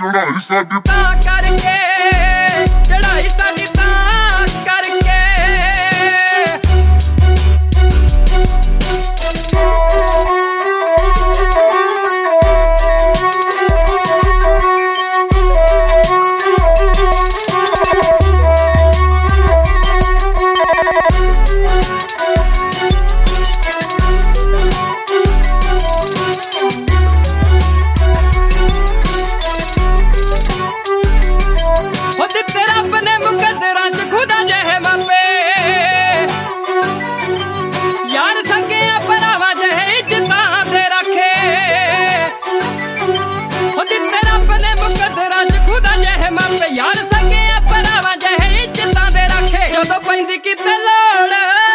ਚੜਾਈ ਸਾਡੀ ਤਾਂ ਕਰਕੇ, ਚੜਾਈ ਸਾਡੀ ਤਾਂ ਕਰਕੇ। यार सकिया भरावां जहे इज्जतां दे रखे, जदों पैंदी किते लोड़,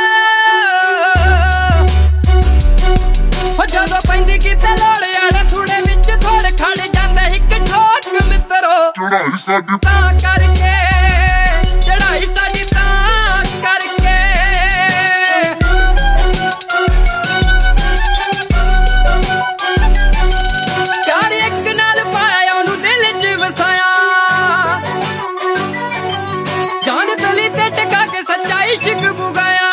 जदों पैंदी किते लोड़ यार थोड़े विच थोड़ खड़ जांदे इक ठोक मित्रो। चढ़ाई साडी तां करके, चढ़ाई साडी तां करके। प्यार इक नाल पाया ओनू दिल च वसाया, इश्क बुगाया।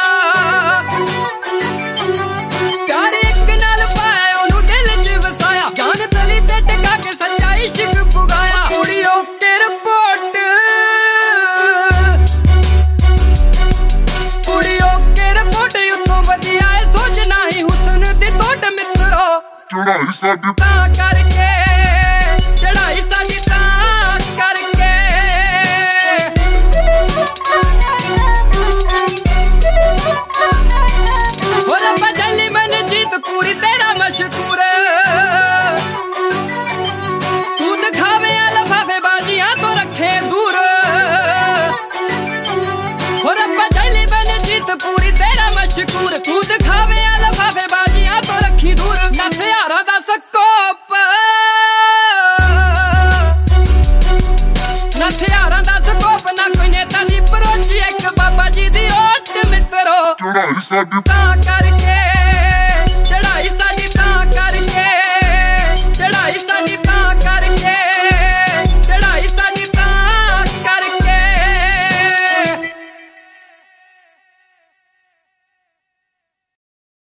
प्यार एक नाल पाया ओनू दिल च वसाया, जान तली ते टिका के सच्चा इश्क बुगाया। कुड़ियों के रिपोर्ट, कुड़ियों के रिपोर्ट उतों वधिया है, सोचना ही हुस्न दी तोड़ मित्रो। चढ़ाई साडी तां करके, चढ़ाई साडी तां करके। पूरी तेरा मशहूर, तू दिखावे लफाफे बाजियां तो रखे दूर। हो रब्बा जली बन जीत पूरी तेरा मशहूर, तू दिखावे लफाफे बाजियां तो रखी दूर। हथियारा दा स्कोप, हथियारा दा स्कोप ना कोई नेता दी परोची, एक बाबा जी दी ओट मित्रो। चढ़ाई साडी तां करके,